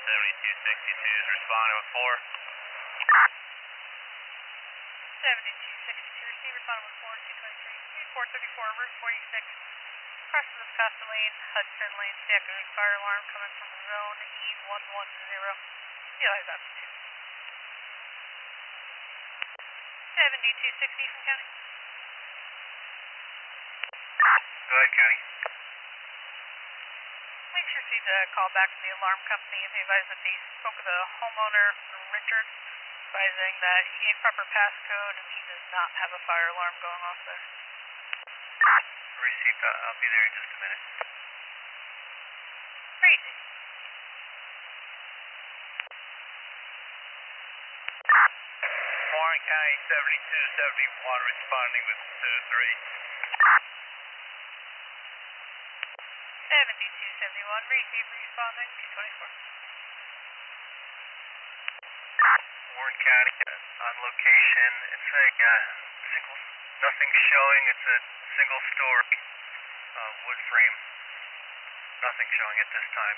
7262 is responding with 4. 7262, receive responding with 4, 223, 434, Route 46. Cross to the Piscataway Lane, Hudson Lane, deactivating fire alarm coming from zone E110. Realize altitude. 7260 from County. Go ahead, County. We just received a call back from the alarm company. They advised that they spoke with the homeowner, Richard, advising that he gave proper passcode and he does not have a fire alarm going off there. Received. I'll be there in just a minute. Crazy. Warren County 7271 responding with 2-3. 7271, receive responding 224. Warren County on location. It's a single, nothing showing. It's a single story wood frame. Nothing showing at this time.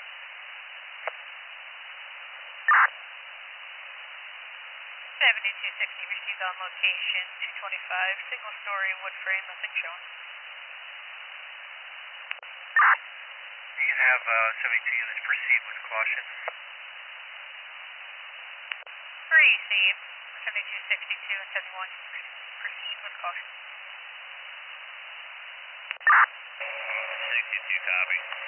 7260, received on location 225, single story wood frame, nothing showing. You can have 72 units proceed with caution. Received 7262 and 71, proceed with caution. 62 copy.